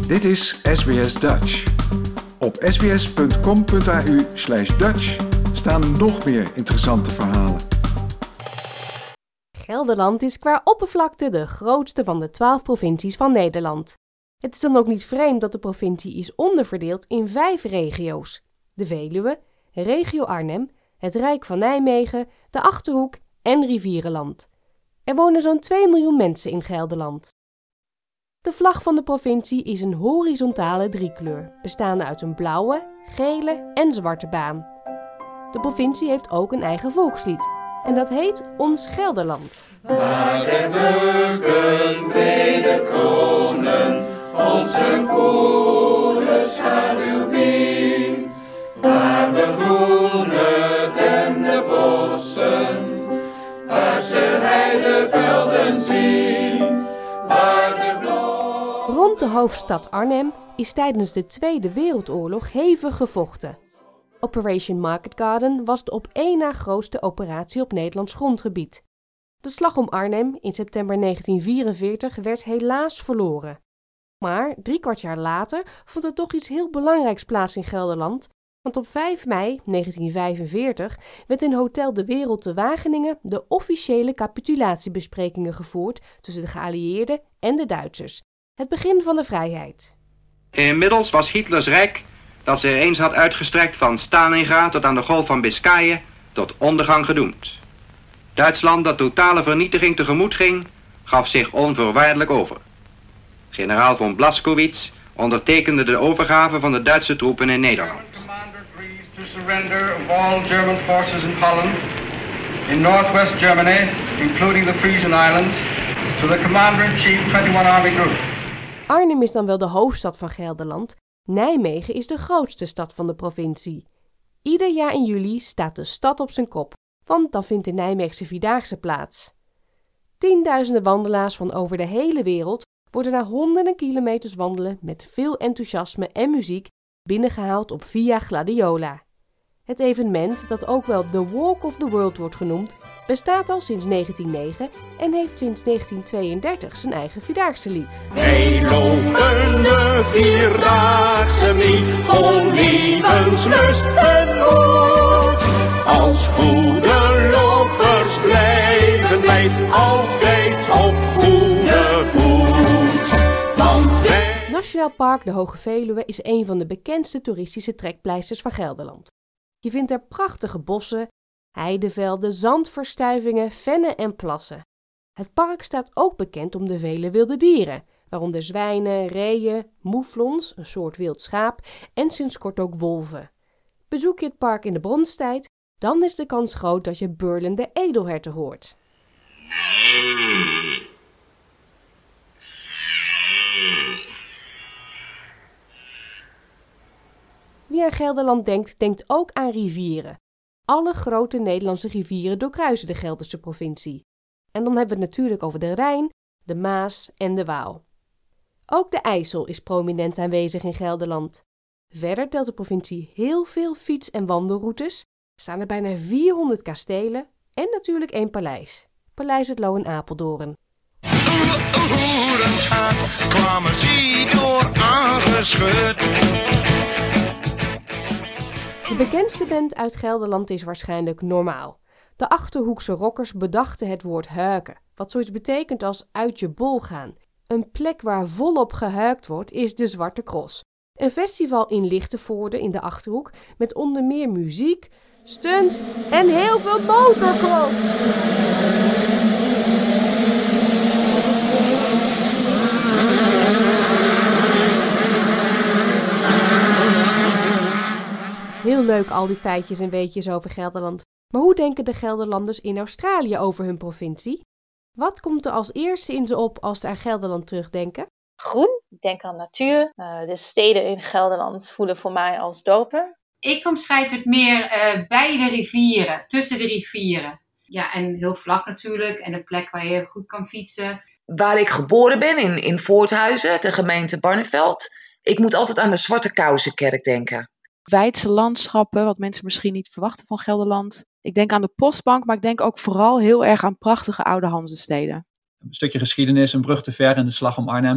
Dit is SBS Dutch. Op sbs.com.au/Dutch staan nog meer interessante verhalen. Gelderland is qua oppervlakte de grootste van de 12 provincies van Nederland. Het is dan ook niet vreemd dat de provincie is onderverdeeld in 5 regio's. De Veluwe, regio Arnhem, het Rijk van Nijmegen, de Achterhoek en Rivierenland. Er wonen zo'n 2 miljoen mensen in Gelderland. De vlag van de provincie is een horizontale driekleur, bestaande uit een blauwe, gele en zwarte baan. De provincie heeft ook een eigen volkslied en dat heet Ons Gelderland. Naar de beuken brede kronen, onze koele schaduw biedt. Waar de groene dende bossen, waar ze heidevelden zien, waar de Rond de hoofdstad Arnhem is tijdens de Tweede Wereldoorlog hevig gevochten. Operation Market Garden was de op één na grootste operatie op Nederlands grondgebied. De slag om Arnhem in september 1944 werd helaas verloren. Maar 3/4 jaar later vond er toch iets heel belangrijks plaats in Gelderland, want op 5 mei 1945 werd in Hotel de Wereld te Wageningen de officiële capitulatiebesprekingen gevoerd tussen de geallieerden en de Duitsers. Het begin van de vrijheid. Inmiddels was Hitlers Rijk, dat zich eens had uitgestrekt van Stalingrad tot aan de Golf van Biscayen, tot ondergang gedoemd. Duitsland, dat totale vernietiging tegemoet ging, gaf zich onvoorwaardelijk over. Generaal von Blaskowitz ondertekende de overgave van de Duitse troepen in Nederland. Commander agrees to surrender of all German forces in Holland, in northwest Germany, including the Frisian Islands, to the Commander-in-Chief 21 Army Group. Arnhem is dan wel de hoofdstad van Gelderland. Nijmegen is de grootste stad van de provincie. Ieder jaar in juli staat de stad op zijn kop, want dan vindt de Nijmeegse Vierdaagse plaats. Tienduizenden wandelaars van over de hele wereld worden na honderden kilometers wandelen met veel enthousiasme en muziek binnengehaald op Via Gladiola. Het evenement, dat ook wel de Walk of the World wordt genoemd, bestaat al sinds 1909 en heeft sinds 1932 zijn eigen Vierdaagse lied. Wij lopen de Vierdaagse mee, vol levenslust en moed. Als goede lopers blijven wij altijd op goede voet. Want wij... Nationaal Park de Hoge Veluwe is een van de bekendste toeristische trekpleisters van Gelderland. Je vindt er prachtige bossen, heidevelden, zandverstuivingen, vennen en plassen. Het park staat ook bekend om de vele wilde dieren, waaronder zwijnen, reeën, moeflons, een soort wild schaap en sinds kort ook wolven. Bezoek je het park in de bronstijd, dan is de kans groot dat je burlende edelherten hoort. Wie aan Gelderland denkt, denkt ook aan rivieren. Alle grote Nederlandse rivieren doorkruisen de Gelderse provincie. En dan hebben we het natuurlijk over de Rijn, de Maas en de Waal. Ook de IJssel is prominent aanwezig in Gelderland. Verder telt de provincie heel veel fiets- en wandelroutes, staan er bijna 400 kastelen en natuurlijk 1 paleis. Paleis Het Loo in Apeldoorn. Kwamen ze door aangeschud. De bekendste band uit Gelderland is waarschijnlijk Normaal. De Achterhoekse rockers bedachten het woord huiken, wat zoiets betekent als uit je bol gaan. Een plek waar volop gehuikt wordt is de Zwarte Cross. Een festival in Lichtenvoorde in de Achterhoek met onder meer muziek, stunts en heel veel motorcross. Heel leuk al die feitjes en weetjes over Gelderland. Maar hoe denken de Gelderlanders in Australië over hun provincie? Wat komt er als eerste in ze op als ze aan Gelderland terugdenken? Groen, ik denk aan natuur. De steden in Gelderland voelen voor mij als dorpen. Ik omschrijf het meer bij de rivieren, tussen de rivieren. Ja, en heel vlak natuurlijk en een plek waar je goed kan fietsen. Waar ik geboren ben, in Voorthuizen, de gemeente Barneveld. Ik moet altijd aan de Zwarte Kousenkerk denken. Weidse landschappen, wat mensen misschien niet verwachten van Gelderland. Ik denk aan de Postbank, maar ik denk ook vooral heel erg aan prachtige oude Hanzesteden. Een stukje geschiedenis, een brug te ver in de Slag om Arnhem.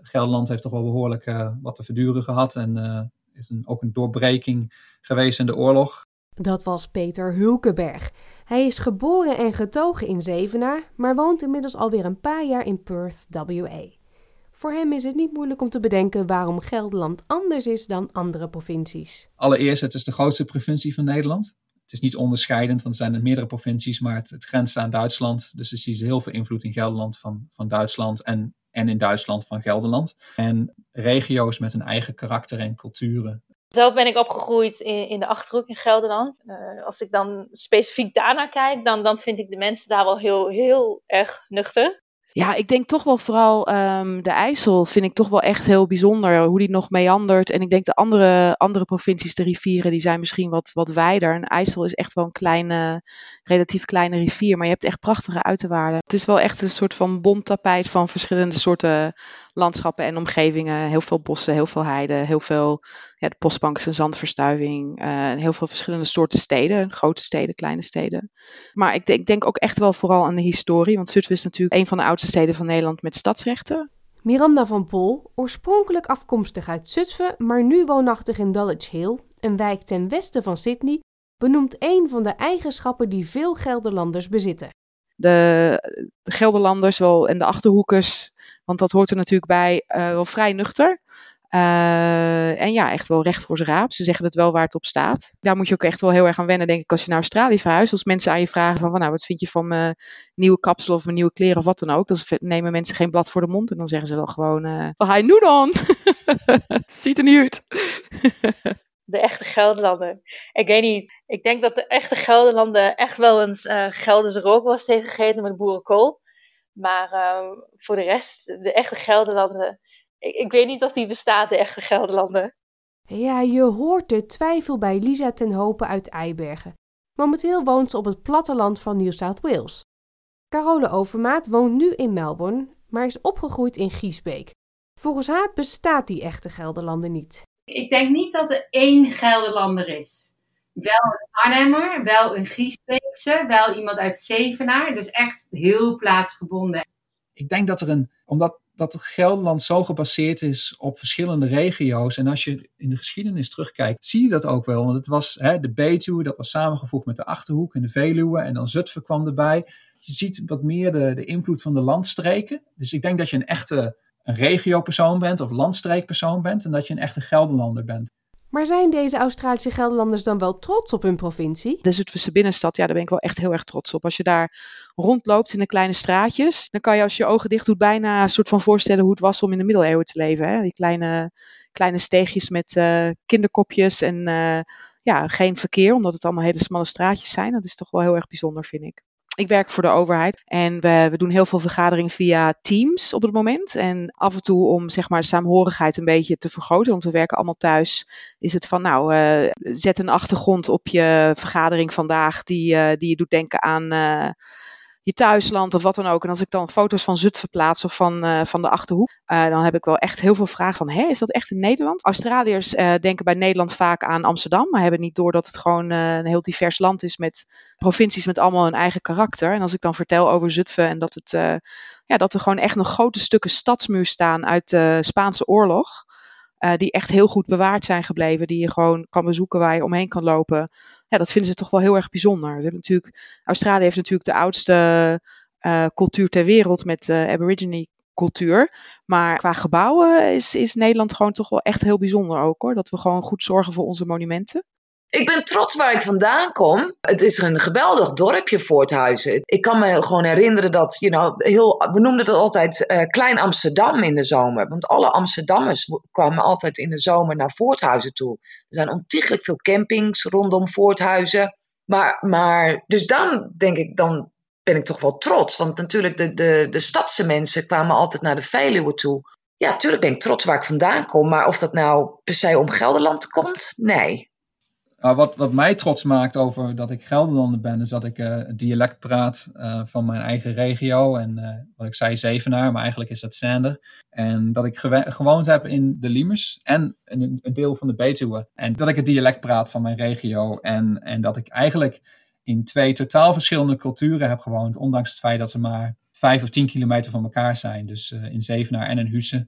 Gelderland heeft toch wel behoorlijk wat te verduren gehad en is ook een doorbreking geweest in de oorlog. Dat was Peter Hulkenberg. Hij is geboren en getogen in Zevenaar, maar woont inmiddels alweer een paar jaar in Perth, WA. Voor hem is het niet moeilijk om te bedenken waarom Gelderland anders is dan andere provincies. Allereerst, het is de grootste provincie van Nederland. Het is niet onderscheidend, want er zijn er meerdere provincies, maar het grenst aan Duitsland. Dus er is heel veel invloed in Gelderland van Duitsland en in Duitsland van Gelderland. En regio's met een eigen karakter en culturen. Zelf ben ik opgegroeid in de Achterhoek in Gelderland. Als ik dan specifiek daarnaar kijk, dan vind ik de mensen daar wel heel, heel erg nuchter. Ja, ik denk toch wel vooral de IJssel vind ik toch wel echt heel bijzonder. Hoe die nog meandert. En ik denk de andere provincies, de rivieren, die zijn misschien wat wijder. En IJssel is echt wel een relatief kleine rivier. Maar je hebt echt prachtige uiterwaarden. Het is wel echt een soort van bont tapijt van verschillende soorten landschappen en omgevingen. Heel veel bossen, heel veel heiden, heel veel de Postbank is een zandverstuiving. Heel veel verschillende soorten steden. Grote steden, kleine steden. Maar ik denk ook echt wel vooral aan de historie. Want Zutphen is natuurlijk een van de oudste steden van Nederland met stadsrechten. Miranda van Pol, oorspronkelijk afkomstig uit Zutphen, maar nu woonachtig in Dulwich Hill, een wijk ten westen van Sydney, benoemt een van de eigenschappen die veel Gelderlanders bezitten. De Gelderlanders wel en de Achterhoekers, want dat hoort er natuurlijk bij, wel vrij nuchter. En ja, echt wel recht voor zijn raap. Ze zeggen het wel waar het op staat. Daar moet je ook echt wel heel erg aan wennen, denk ik, als je naar Australië verhuist. Als mensen aan je vragen van, nou, wat vind je van mijn nieuwe kapsel of mijn nieuwe kleren of wat dan ook. Dan nemen mensen geen blad voor de mond en dan zeggen ze dan gewoon, wat ga je nu dan? Het ziet er niet uit. De echte Gelderlander. Ik weet niet. Ik denk dat de echte Gelderlander echt wel eens Gelderse rookworst heeft gegeten met boerenkool. Maar voor de rest, de echte Gelderlander. Ik weet niet of die bestaat, de echte Gelderlander. Ja, je hoort de twijfel bij Lisa ten Hope uit Eibergen. Momenteel woont ze op het platteland van New South Wales. Carole Overmaat woont nu in Melbourne, maar is opgegroeid in Giesbeek. Volgens haar bestaat die echte Gelderlander niet. Ik denk niet dat er één Gelderlander is. Wel een Arnhemmer, wel een Giesbeekse, wel iemand uit Zevenaar. Dus echt heel plaatsgebonden. Ik denk dat omdat het Gelderland zo gebaseerd is op verschillende regio's. En als je in de geschiedenis terugkijkt, zie je dat ook wel. Want het was de Betuwe, dat was samengevoegd met de Achterhoek en de Veluwe. En dan Zutphen kwam erbij. Je ziet wat meer de invloed van de landstreken. Dus ik denk dat je een echte regiopersoon bent of landstreekpersoon bent. En dat je een echte Gelderlander bent. Maar zijn deze Australische Gelderlanders dan wel trots op hun provincie? De Zutphense binnenstad, ja, daar ben ik wel echt heel erg trots op. Als je daar rondloopt in de kleine straatjes, dan kan je als je ogen dicht doet bijna een soort van voorstellen hoe het was om in de middeleeuwen te leven. Hè? Die kleine steegjes met kinderkopjes en geen verkeer, omdat het allemaal hele smalle straatjes zijn. Dat is toch wel heel erg bijzonder, vind ik. Ik werk voor de overheid en we doen heel veel vergaderingen via Teams op het moment. En af en toe om zeg maar de saamhorigheid een beetje te vergroten, want we werken allemaal thuis, is het van zet een achtergrond op je vergadering vandaag die je doet denken aan je thuisland of wat dan ook. En als ik dan foto's van Zutphen plaats of van de Achterhoek, dan heb ik wel echt heel veel vragen van, is dat echt in Nederland? Australiërs denken bij Nederland vaak aan Amsterdam, maar hebben niet door dat het gewoon een heel divers land is met provincies met allemaal een eigen karakter. En als ik dan vertel over Zutphen en dat er gewoon echt nog grote stukken stadsmuur staan uit de Spaanse oorlog, die echt heel goed bewaard zijn gebleven, die je gewoon kan bezoeken, waar je omheen kan lopen. Ja, dat vinden ze toch wel heel erg bijzonder. Australië heeft natuurlijk de oudste cultuur ter wereld met Aborigine cultuur. Maar qua gebouwen is Nederland gewoon toch wel echt heel bijzonder ook, hoor. Dat we gewoon goed zorgen voor onze monumenten. Ik ben trots waar ik vandaan kom. Het is een geweldig dorpje, Voorthuizen. Ik kan me gewoon herinneren dat, we noemden het altijd Klein Amsterdam in de zomer. Want alle Amsterdammers kwamen altijd in de zomer naar Voorthuizen toe. Er zijn ontiegelijk veel campings rondom Voorthuizen. Maar dus dan denk ik, dan ben ik toch wel trots. Want natuurlijk de stadse mensen kwamen altijd naar de Veluwe toe. Ja, natuurlijk ben ik trots waar ik vandaan kom. Maar of dat nou per se om Gelderland komt, nee. Wat mij trots maakt over dat ik Gelderlander ben, is dat ik het dialect praat van mijn eigen regio. En wat ik zei, Zevenaar, maar eigenlijk is dat Zander. En dat ik gewoond heb in de Liemers en een deel van de Betuwe. En dat ik het dialect praat van mijn regio. En dat ik eigenlijk in 2 totaal verschillende culturen heb gewoond. Ondanks het feit dat ze maar 5 of 10 kilometer van elkaar zijn. Dus in Zevenaar en in Husse.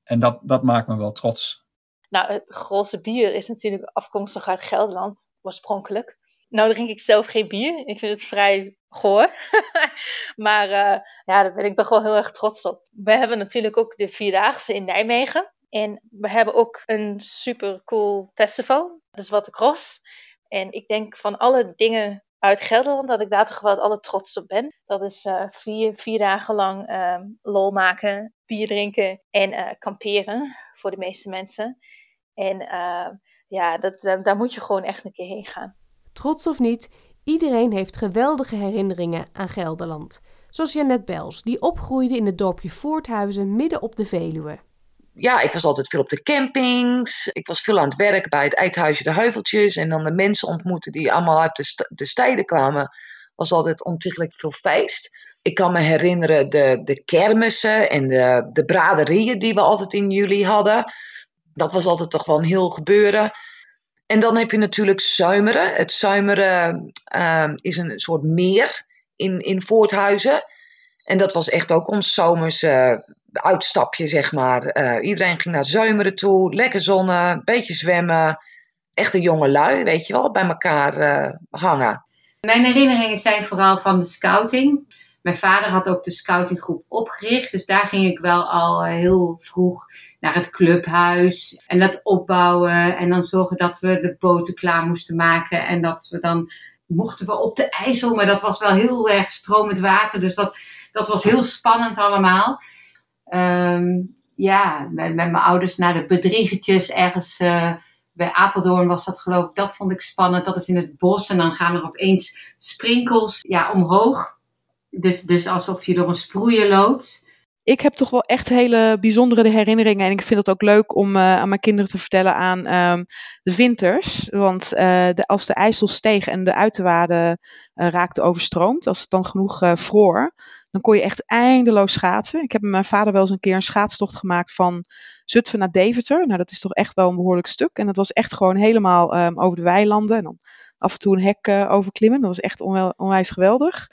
En dat maakt me wel trots. Nou, het Grolse bier is natuurlijk afkomstig uit Gelderland, oorspronkelijk. Nou drink ik zelf geen bier. Ik vind het vrij goor. Maar daar ben ik toch wel heel erg trots op. We hebben natuurlijk ook de Vierdaagse in Nijmegen. En we hebben ook een super cool festival. Dat is Watercross. En ik denk van alle dingen uit Gelderland dat ik daar toch wel het allertrots op ben. Dat is 4 dagen lang lol maken, bier drinken en kamperen voor de meeste mensen. En daar moet je gewoon echt een keer heen gaan. Trots of niet, iedereen heeft geweldige herinneringen aan Gelderland. Zoals Jeannette Bels, die opgroeide in het dorpje Voorthuizen midden op de Veluwe. Ja, ik was altijd veel op de campings. Ik was veel aan het werk bij het Eethuisje de Heuveltjes. En dan de mensen ontmoeten die allemaal uit de steden kwamen. Was altijd ontiegelijk veel feest. Ik kan me herinneren de kermissen en de braderieën die we altijd in juli hadden. Dat was altijd toch wel een heel gebeuren. En dan heb je natuurlijk Zuimeren. Het Zuimeren is een soort meer in Voorthuizen. En dat was echt ook ons zomers uitstapje, zeg maar. Iedereen ging naar Zuimeren toe, lekker zonnen, een beetje zwemmen. Echte jonge lui, weet je wel, bij elkaar hangen. Mijn herinneringen zijn vooral van de scouting. Mijn vader had ook de scoutinggroep opgericht. Dus daar ging ik wel al heel vroeg naar het clubhuis. En dat opbouwen. En dan zorgen dat we de boten klaar moesten maken. En dat we dan mochten we op de IJssel. Maar dat was wel heel erg stromend water. Dus dat was heel spannend allemaal. Met mijn ouders naar de bedriegertjes ergens bij Apeldoorn was dat, geloof ik. Dat vond ik spannend. Dat is in het bos. En dan gaan er opeens sprinkels omhoog. Dus alsof je door een sproeier loopt. Ik heb toch wel echt hele bijzondere herinneringen. En ik vind het ook leuk om aan mijn kinderen te vertellen aan de winters. Want als de IJssel steeg en de uiterwaarden raakten overstroomd. Als het dan genoeg vroor. Dan kon je echt eindeloos schaatsen. Ik heb met mijn vader wel eens een keer een schaatstocht gemaakt van Zutphen naar Deventer. Nou, dat is toch echt wel een behoorlijk stuk. En dat was echt gewoon helemaal over de weilanden. En dan af en toe een hek overklimmen. Dat was echt onwijs geweldig.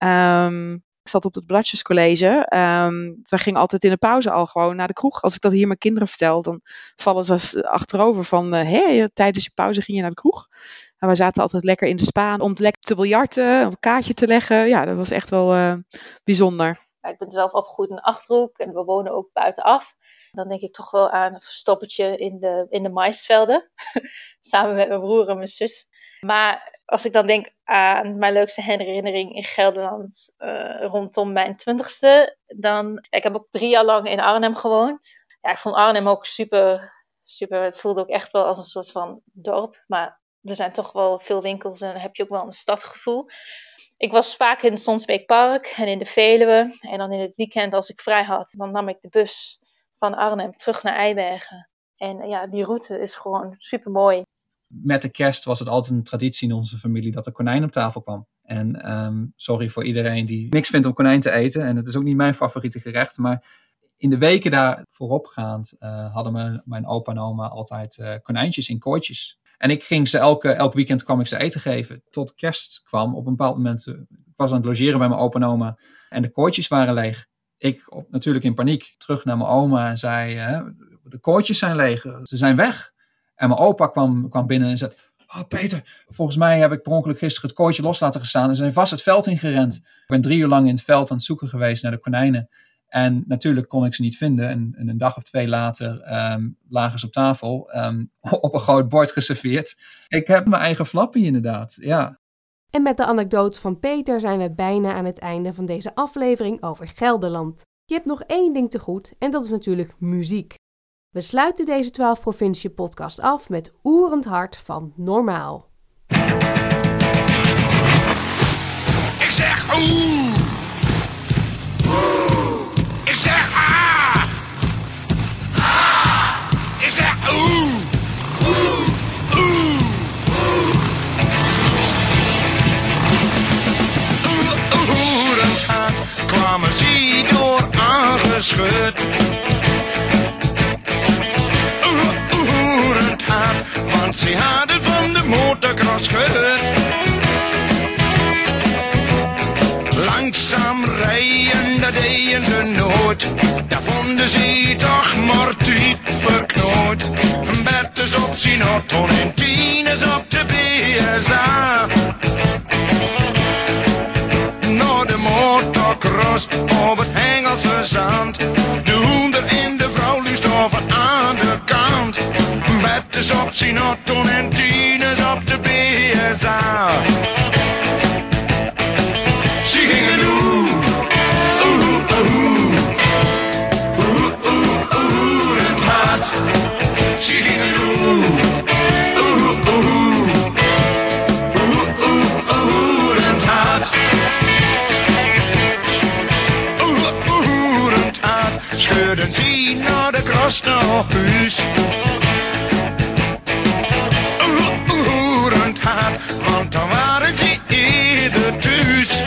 Ik zat op het Bladjescollege. We gingen altijd in de pauze al gewoon naar de kroeg. Als ik dat hier mijn kinderen vertel, dan vallen ze achterover van... tijdens je pauze ging je naar de kroeg. En wij zaten altijd lekker in de spaan om lekker te biljarten, een kaartje te leggen. Ja, dat was echt wel bijzonder. Ja, ik ben zelf opgegroeid in de Achterhoek en we wonen ook buitenaf. Dan denk ik toch wel aan een verstoppertje in de maisvelden. Samen met mijn broer en mijn zus. Maar als ik dan denk aan mijn leukste herinnering in Gelderland rondom mijn 20ste, dan... Ik heb ook 3 jaar lang in Arnhem gewoond. Ja, ik vond Arnhem ook super, super... Het voelde ook echt wel als een soort van dorp. Maar er zijn toch wel veel winkels en dan heb je ook wel een stadgevoel. Ik was vaak in het Sonsbeekpark en in de Veluwe. En dan in het weekend, als ik vrij had, dan nam ik de bus van Arnhem terug naar Eibergen. En ja, die route is gewoon super mooi. Met de kerst was het altijd een traditie in onze familie dat er konijn op tafel kwam. En sorry voor iedereen die niks vindt om konijn te eten. En het is ook niet mijn favoriete gerecht. Maar in de weken daar vooropgaand hadden mijn opa en oma altijd konijntjes in kooitjes. En ik ging ze elk weekend kwam ik ze eten geven. Tot kerst kwam op een bepaald moment. Ik was aan het logeren bij mijn opa en oma. En de kooitjes waren leeg. Ik natuurlijk in paniek terug naar mijn oma en zei... de kooitjes zijn leeg, ze zijn weg. En mijn opa kwam binnen en zei... Oh Peter, volgens mij heb ik per ongeluk gisteren het kooitje los laten gestaan. En ze zijn vast het veld ingerend. Ik ben 3 uur lang in het veld aan het zoeken geweest naar de konijnen. En natuurlijk kon ik ze niet vinden. En een dag of 2 later lagen ze op tafel. Op een groot bord geserveerd. Ik heb mijn eigen flappie inderdaad, ja. En met de anekdote van Peter zijn we bijna aan het einde van deze aflevering over Gelderland. Je hebt nog 1 ding te goed en dat is natuurlijk muziek. We sluiten deze 12 provincie podcast af met Oerend Hart van Normaal. Ik zeg oeh. Ik zeg ah. Ah. Ik zeg oeh. Oeh. Oeh. Oerend Hart kwamen ze door aangeschud. Want ze hadden van de motocross gehoord. Langzaam rijden, dat deden ze nooit. Daar vonden ze toch maar te Betters op zijn auto en tieners op de BSA. Ze gingen doen, het hart. Ze gingen doen, het hart. Het hart. Scheurden ze naar de kras naar huis. Het hart, want dan waren ze eerder thuis.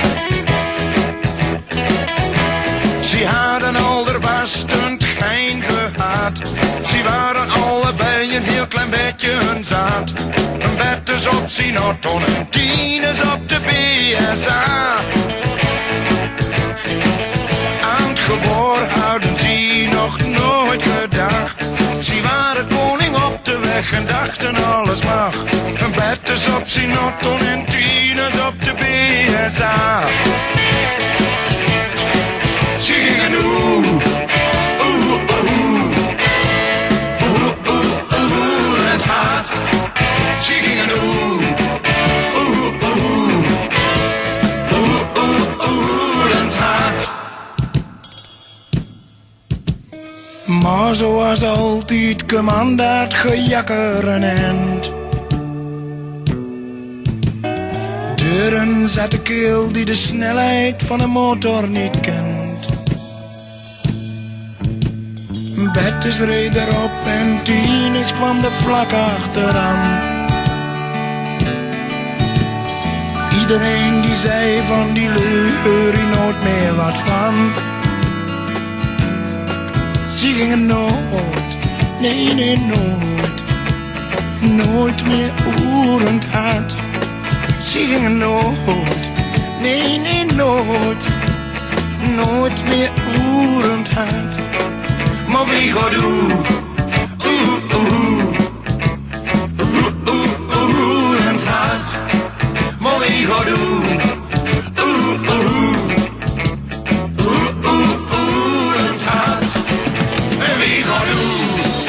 Ze hadden allerbastend geen gehad. Ze waren allebei een heel klein beetje hun zaad. Een betters op zijn auto en tieners op de BSA. Aan het gehoor hadden ze nog nooit gedacht. Ze waren koning op de weg en dachten alles mag. Een betters op zijn auto en tieners op de BSA. Ze gingen doen, het hart. Ze gingen doen, het hart. Maar zoals altijd kwam dat gejakker een eind. Deuren zat de keel die de snelheid van een motor niet kent. Betters reed erop en tieners kwam er vlak achteraan. Iedereen die zei van die leur hier nooit meer wat van. Ze gingen nooit, nee nee nooit, nooit meer oerend hard. Ze gingen nooit, nee nee nooit, nooit meer oerend hard. Maar wie gaat doen? Het hart. Maar wie gaat doen? Het hart. En wie gaat doen?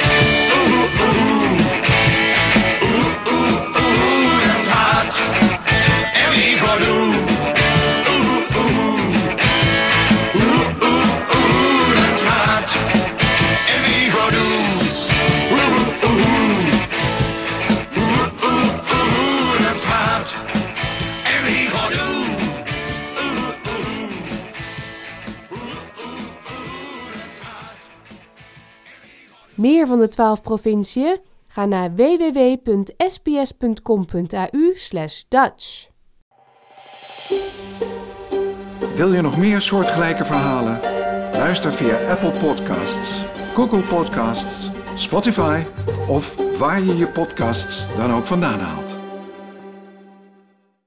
Het hart. En wie gaat doen? Het hart. Meer van de 12 provinciën? Ga naar www.sbs.com.au/Dutch. Wil je nog meer soortgelijke verhalen? Luister via Apple Podcasts, Google Podcasts, Spotify of waar je je podcasts dan ook vandaan haalt.